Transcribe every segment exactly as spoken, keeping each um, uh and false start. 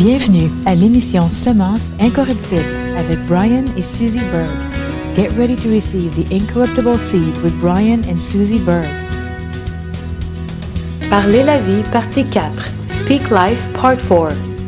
Bienvenue à l'émission Semences incorruptibles avec Brian et Susie Bird. Get ready to receive the incorruptible seed with Brian and Susie Bird. Parler la vie, partie quatre. Speak Life, part four.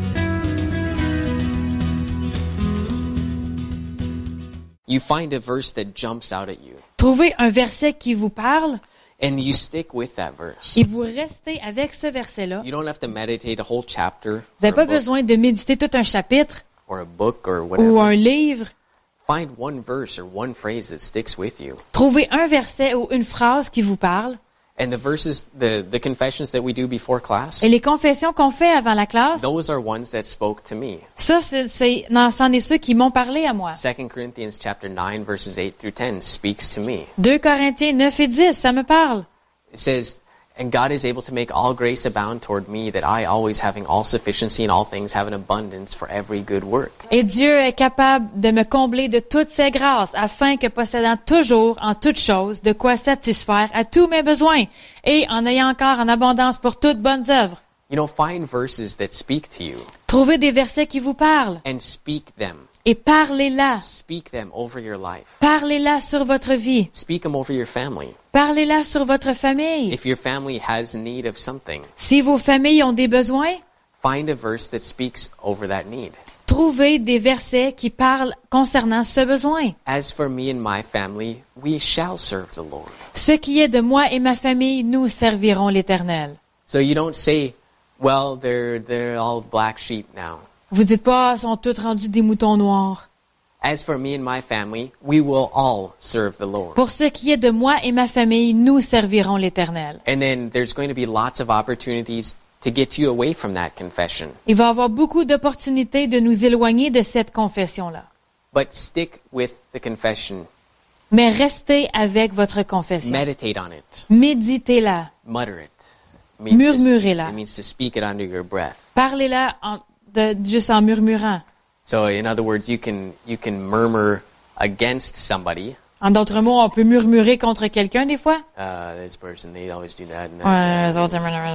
You find a verse that jumps out at you, Trouvez un verset qui vous parle and you stick with that verse. et vous restez avec ce verset-là. You don't have to meditate a whole chapter Vous n'avez or, pas a book, besoin de méditer tout un chapitre or a book or ou whatever. un livre. Find one verse or one phrase that sticks with you. Trouvez un verset ou une phrase qui vous parle. And the verses, the, the confessions that we do before class, Et les confessions qu'on fait avant la classe, those are ones that spoke to me. ça, c'est, c'est, non, c'en est ceux qui m'ont parlé à moi. Second Corinthians chapter nine verses eight through ten speaks to me. deux Corinthiens neuf et dix, ça me parle. It says, and God is able to make all grace abound toward me, that I, always having all sufficiency in all things, have an abundance for every good work. Et Dieu est capable de me combler de toutes ses grâces, afin que possédant toujours, en toutes choses, de quoi satisfaire à tous mes besoins, et en ayant encore en abondance pour toutes bonnes œuvres. You know, find verses that speak to you Trouvez des versets qui vous parlent, and speak them. et parlez-la. Speak them over your life. Parlez-la sur votre vie. Speak them over your family. Parlez-la sur votre famille. If your family has need of something, Si vos familles ont des besoins, find a verse that speaks over that need. trouvez des versets qui parlent concernant ce besoin. As for me and my family, we shall serve the Lord. Ce qui est de moi et ma famille, nous servirons l'Éternel. So you don't say, well, they're they're all black sheep now. Vous dites pas, ah, sont tous rendus des moutons noirs. As for me and my family, we will all serve the Lord. Pour ce qui est de moi et ma famille, nous servirons l'Éternel. And then there's going to be lots of opportunities to get you away from that confession. Il va y avoir beaucoup d'opportunités de nous éloigner de cette confession-là. But stick with the confession. Mais restez avec votre confession. Meditate on it. Méditez-la. Mutter it. It means to- Murmurez-la. It means to speak it under your breath. Parlez-la en, de, juste en murmurant. So in other words, you can you can murmur against somebody. En d'autres mots, on peut murmurer contre quelqu'un des fois. Uh, this person, they always do that. And Ouais, that. les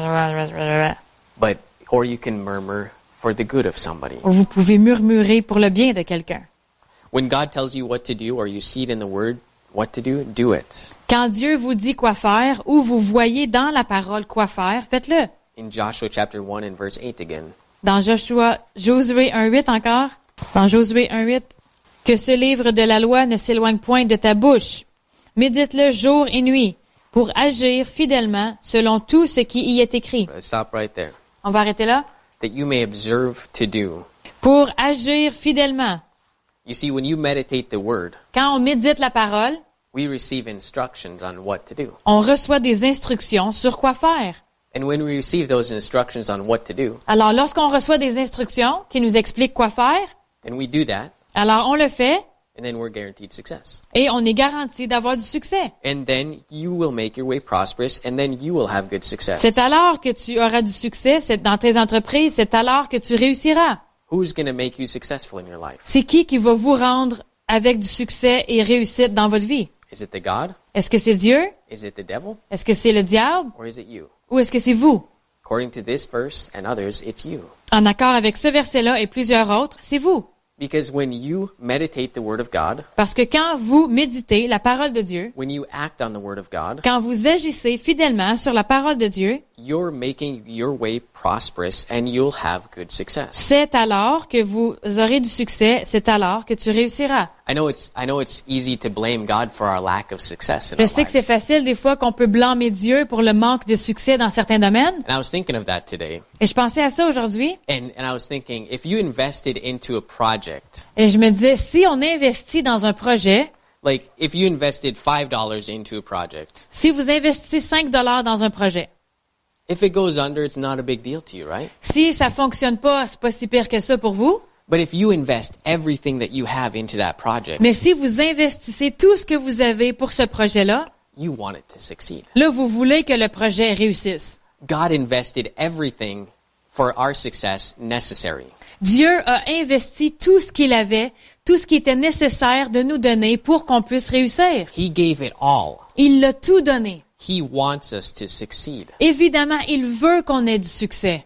autres- But or you can murmur for the good of somebody. Vous pouvez murmurer pour le bien de quelqu'un. When God tells you what to do, or you see it in the Word, what to do, do it. Quand Dieu vous dit quoi faire ou vous voyez dans la parole quoi faire, faites-le. In Joshua chapter one and verse eight again. Dans Joshua, Josué un huit encore, dans Josué un huit, que ce livre de la loi ne s'éloigne point de ta bouche. Médite-le jour et nuit pour agir fidèlement selon tout ce qui y est écrit. Let's stop right there. On va arrêter là. That you may observe to do. Pour agir fidèlement. You see, when you meditate the Word, Quand on médite la parole, we receive instructions on what to do. on reçoit des instructions sur quoi faire. And when we receive those instructions on what to do, Alors, lorsqu'on reçoit des instructions qui nous expliquent quoi faire, then we do that, alors on le fait and then we're guaranteed success. et on est garanti d'avoir du succès. And then you will make your way prosperous, and then you will have good success. C'est alors que tu auras du succès c'est dans tes entreprises, c'est alors que tu réussiras. Who's going to make you successful in your life? C'est qui qui va vous rendre avec du succès et réussite dans votre vie? Is it the God? Est-ce que c'est Dieu? Is it the devil? Est-ce que c'est le diable? Or is it you? Ou est-ce que c'est vous? According to this verse and others, it's you. En accord avec ce verset-là et plusieurs autres, c'est vous. Because when you meditate the Word of God, Parce que quand vous méditez la parole de Dieu, when you act on the Word of God, quand vous agissez fidèlement sur la parole de Dieu, you're making your way prosperous and you'll have good success. c'est alors que vous aurez du succès, c'est alors que tu réussiras. I know it's I know it's easy to blame God for our lack of success in Je our sais que c'est lives. facile des fois qu'on peut blâmer Dieu pour le manque de succès dans certains domaines. And I was thinking of that today. Et je pensais à ça aujourd'hui. And and I was thinking, if you invested into a project, Et je me disais, si on investit dans un projet, like if you invested five dollars into a project, si vous investissez cinq dollars dans un projet, if it goes under, it's not a big deal to you, right? si ça fonctionne pas, c'est pas si pire que ça pour vous. But if you invest everything that you have into that project, Mais si vous investissez tout ce que vous avez pour ce projet-là, you want it to succeed. là, vous voulez que le projet réussisse. God invested everything for our success necessary. Dieu a investi tout ce qu'il avait, tout ce qui était nécessaire de nous donner pour qu'on puisse réussir. He gave it all. Il l'a tout donné. He wants us to succeed. Évidemment, il veut qu'on ait du succès.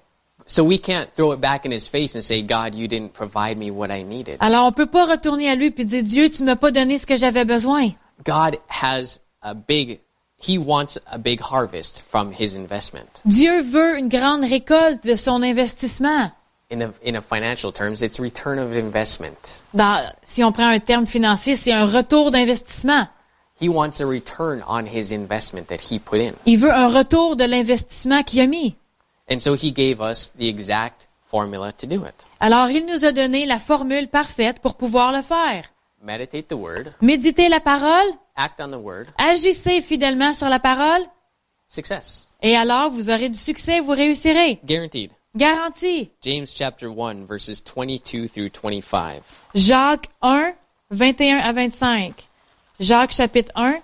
So we can't throw it back in his face and say, God, you didn't provide me what I needed. Alors, on peut pas retourner à lui puis dire, Dieu, tu m'as pas donné ce que j'avais besoin. God has a big, he wants a big harvest from his investment. Dieu veut une grande récolte de son investissement. In a, in a financial terms, it's return of investment. Dans, si on prend un terme financier, c'est un retour d'investissement. He wants a return on his investment that he put in. Il veut un retour de l'investissement qu'il a mis. And so he gave us the exact formula to do it. Alors, il nous a donné la formule parfaite pour pouvoir le faire. Meditate the word, Méditez la parole, act on the word, agissez fidèlement sur la parole, success. et alors vous aurez du succès, vous réussirez. Guaranteed. Garanti. James chapter one, verses twenty-two through twenty-five. Jacques un, vingt et un à vingt-cinq. Jacques chapitre un,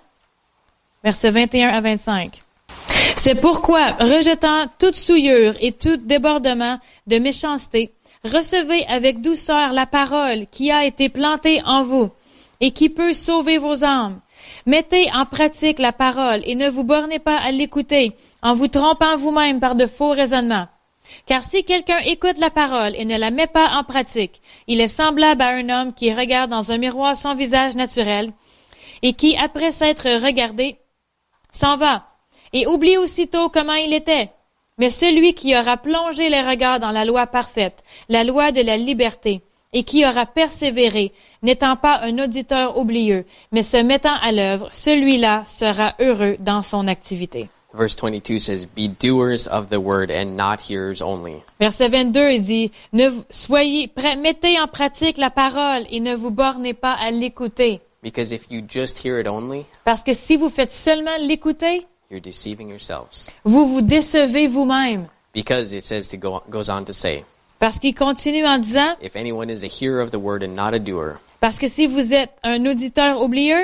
versets vingt et un à vingt-cinq. C'est pourquoi, rejetant toute souillure et tout débordement de méchanceté, recevez avec douceur la parole qui a été plantée en vous et qui peut sauver vos âmes. Mettez en pratique la parole et ne vous bornez pas à l'écouter en vous trompant vous-même par de faux raisonnements. Car si quelqu'un écoute la parole et ne la met pas en pratique, il est semblable à un homme qui regarde dans un miroir son visage naturel et qui, après s'être regardé, s'en va et oublie aussitôt comment il était. Mais celui qui aura plongé les regards dans la loi parfaite, la loi de la liberté, et qui aura persévéré, n'étant pas un auditeur oublieux, mais se mettant à l'œuvre, celui-là sera heureux dans son activité. Verse twenty-two says, Be doers of the word and not hearers only. Verset vingt-deux, il dit, ne vous- soyez prêts, mettez en pratique la parole et ne vous bornez pas à l'écouter. Because if you just hear it only, Parce que si vous faites seulement l'écouter, you're deceiving yourselves. vous vous décevez vous-même. Because it says to go goes on to say, Parce qu'il continue en disant, If anyone is a hearer of the word and not a doer, parce que si vous êtes un auditeur oublieux,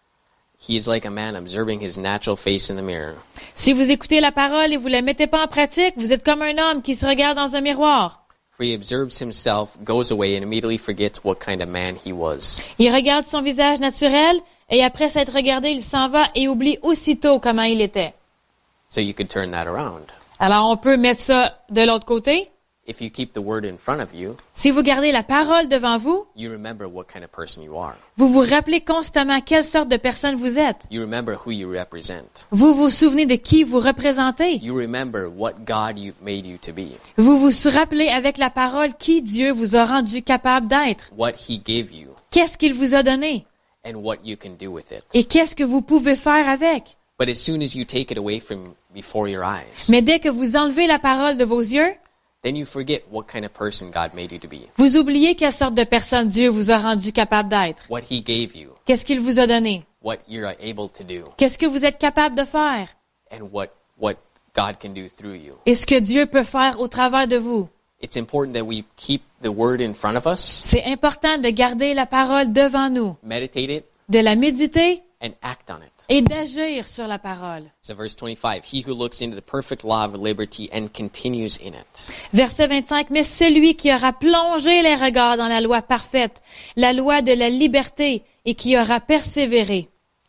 he is like a man observing his natural face in the mirror. si vous écoutez la parole et vous la mettez pas en pratique, vous êtes comme un homme qui se regarde dans un miroir. For he observes himself, goes away, and immediately forgets what kind of man he was. Il regarde son visage naturel et après s'être regardé, il s'en va et oublie aussitôt comment il était. So you could turn that around. Alors on peut mettre ça de l'autre côté. If you keep the word in front of you, Si vous gardez la parole devant vous, you remember what kind of person you are. vous vous rappelez constamment quelle sorte de personne vous êtes. You remember who you represent. Vous vous souvenez de qui vous représentez. You remember what God you made you to be, Vous vous rappelez avec la parole qui Dieu vous a rendu capable d'être. what he gave you, Qu'est-ce qu'il vous a donné and what you can do with it. et qu'est-ce que vous pouvez faire avec. But as soon as you take it away from before your eyes, Mais dès que vous enlevez la parole de vos yeux, then you forget what kind of person God made you to be, vous oubliez quelle sorte de personne Dieu vous a rendu capable d'être. what he gave you, Qu'est-ce qu'il vous a donné? what you're able to do, Qu'est-ce que vous êtes capable de faire? and what, what God can do through you. Et ce que Dieu peut faire au travers de vous. It's important that we keep the word in front of us, C'est important de garder la parole devant nous, meditate it, de la méditer and act on it. et d'agir sur la parole. So verse twenty-five, he who looks into the perfect law of liberty and continues in it. Verset vingt-cinq, mais celui qui aura plongé les regards dans la loi parfaite, la loi de la liberté, et qui aura persévéré,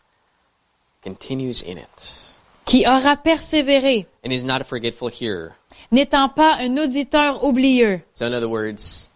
Continues in it. qui aura persévéré, And is not a forgetful hearer. n'étant pas un auditeur oublieux. So in other words,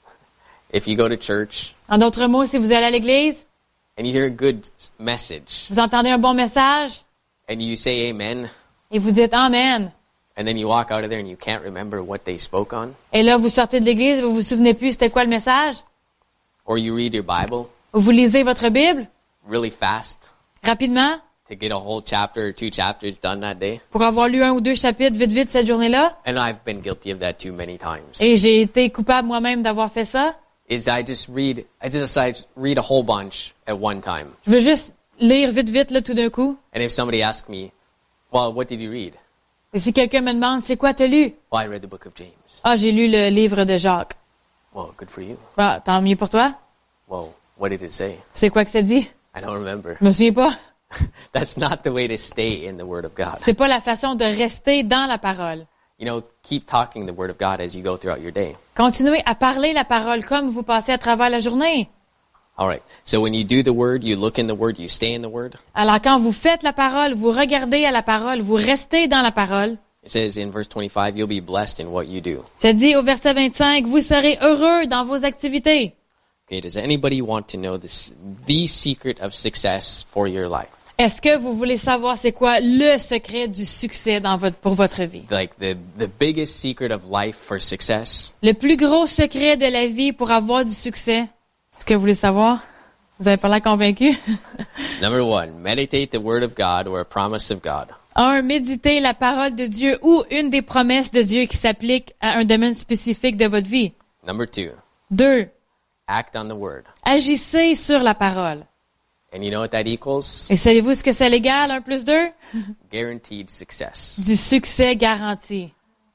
if you go to church En d'autres mots, si vous allez à l'église, and you hear a good message vous entendez un bon message, and you say amen, et vous dites Amen. and then you walk out of there and you can't remember what they spoke on, Et là, vous sortez de l'église, vous vous souvenez plus c'était quoi le message? or you read your Bible Vous lisez votre Bible really fast rapidement to get a whole chapter or two chapters done that day. pour avoir lu un ou deux chapitres vite vite cette journée-là. And I've been guilty of that too many times. Et j'ai été coupable moi-même d'avoir fait ça. Is I just read, I just decide to read a whole bunch at one time. Je veux juste lire vite vite là tout d'un coup. And if somebody asks me, well, what did you read? Et si quelqu'un me demande c'est quoi t'as lu? Well, I read the book of James. Ah, j'ai lu le livre de Jacques. Well, good for you. Ah, tant mieux pour toi. Well, what did it say? C'est quoi que ça dit? I don't remember. Je me souviens pas. That's not the way to stay in the Word of God. C'est pas la façon de rester dans la parole. You know, keep talking the Word of God as you go throughout your day. Continuez à parler la parole comme vous passez à travers la journée. All right. So when you do the Word, you look in the Word, you stay in the Word. Alors quand vous faites la parole, vous regardez à la parole, vous restez dans la parole. It says in verse twenty-five, you'll be blessed in what you do. Ça dit au verset vingt-cinq, vous serez heureux dans vos activités. Okay, does anybody want to know this, the secret of success for your life? Est-ce que vous voulez savoir c'est quoi le secret du succès dans votre, pour votre vie? Like the, the biggest secret of life for success? Le plus gros secret de la vie pour avoir du succès. Est-ce que vous voulez savoir? Vous avez pas l'air convaincu? Number one, meditate the word of God or a promise of God. Un, méditer la parole de Dieu ou une des promesses de Dieu qui s'applique à un domaine spécifique de votre vie. Number two, Deux, act on the word. agissez sur la parole. And you know what that equals? Et savez-vous ce que c'est l'égal, un plus deux? Guaranteed success. Du succès garanti.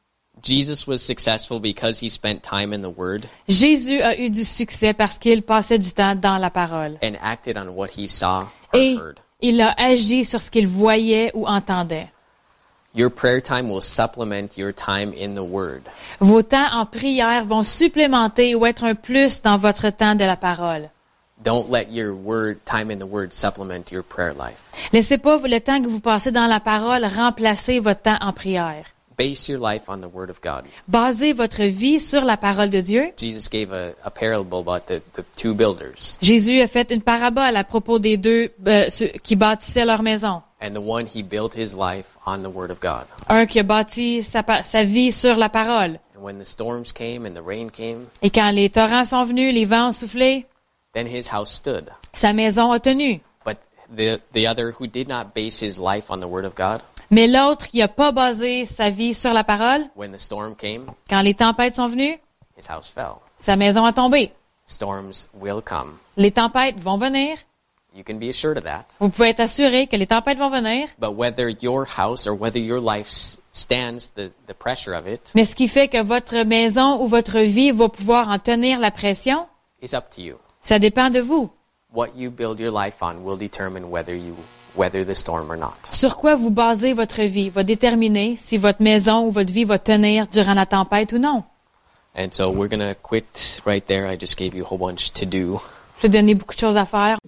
Jesus was successful because he spent time in the word Jésus a eu du succès parce qu'il passait du temps dans la parole. and acted on what he saw or Et heard. il a agi sur ce qu'il voyait ou entendait. Your prayer time will supplement your time in the word. Vos temps en prière vont supplémenter ou être un plus dans votre temps de la parole. Don't let your word time in the word supplement your prayer life. Laissez pas le temps que vous passez dans la parole remplacer votre temps en prière. Base your life on the word of God. Basez votre vie sur la parole de Dieu. Jesus gave a, a parable about the, the two builders. Jésus a fait une parabole à propos des deux euh, ceux qui bâtissaient leur maison. And the one, he built his life on the word of God. Un qui a bâti sa, pa- sa vie sur la parole. And when the storms came and the rain came, Et quand les torrents sont venus, les vents ont soufflé, then his house stood. sa maison a tenu. But the, the other who did not base his life on the word of God, Mais l'autre qui n'a pas basé sa vie sur la parole, when the storm came, quand les tempêtes sont venues, his house fell. sa maison a tombé. Storms will come. Les tempêtes vont venir. You can be assured of that. Vous pouvez être assuré que les tempêtes vont venir. But whether your house or whether your life s- stands the, the pressure of it Mais ce qui fait que votre maison ou votre vie va pouvoir en tenir la pression, is up to you. ça dépend de vous. What you build your life on will determine whether you weather the storm or not. Sur quoi vous basez votre vie va déterminer si votre maison ou votre vie va tenir durant la tempête ou non. And so we're going to quit right there. I just gave you a whole bunch to do. Je vais donner beaucoup de choses à faire.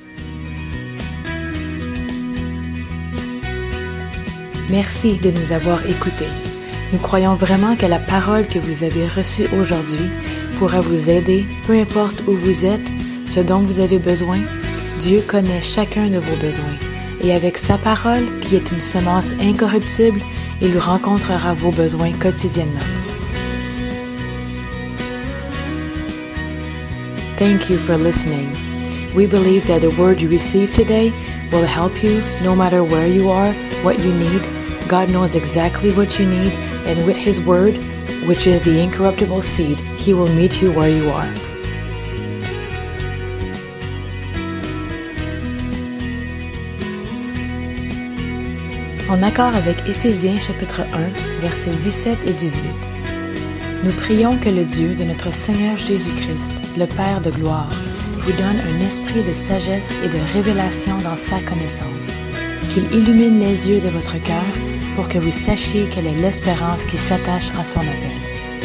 Merci de nous avoir écoutés. Nous croyons vraiment que la parole que vous avez reçue aujourd'hui pourra vous aider, peu importe où vous êtes, ce dont vous avez besoin. Dieu connaît chacun de vos besoins. Et avec sa parole, qui est une semence incorruptible, il rencontrera vos besoins quotidiennement. Thank you for listening. We believe that the word you received today will help you no matter where you are, what you need. God knows exactly what you need, and with His word, which is the incorruptible seed, He will meet you where you are. En accord avec Éphésiens chapitre un, versets dix-sept et dix-huit. Nous prions que le Dieu de notre Seigneur Jésus-Christ, le Père de gloire, vous donne un esprit de sagesse et de révélation dans sa connaissance, qu'il illumine les yeux de votre cœur pour que vous sachiez quelle est l'espérance qui s'attache à son appel.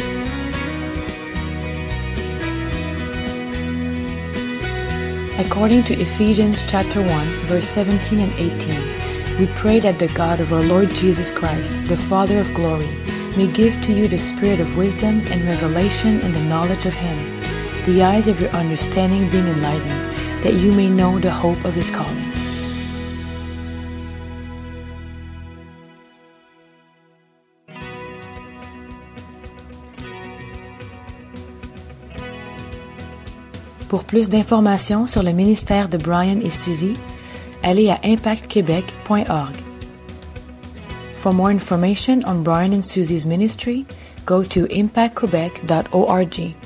According to Ephesians chapter one, verse seventeen and eighteen, we pray that the God of our Lord Jesus Christ, the Father of glory, may give to you the spirit of wisdom and revelation in the knowledge of Him, the eyes of your understanding being enlightened, that you may know the hope of His calling. Pour plus d'informations sur le ministère de Brian et Suzy, allez à impact québec point org. For more information on Brian and Suzy's ministry, go to impact quebec dot org.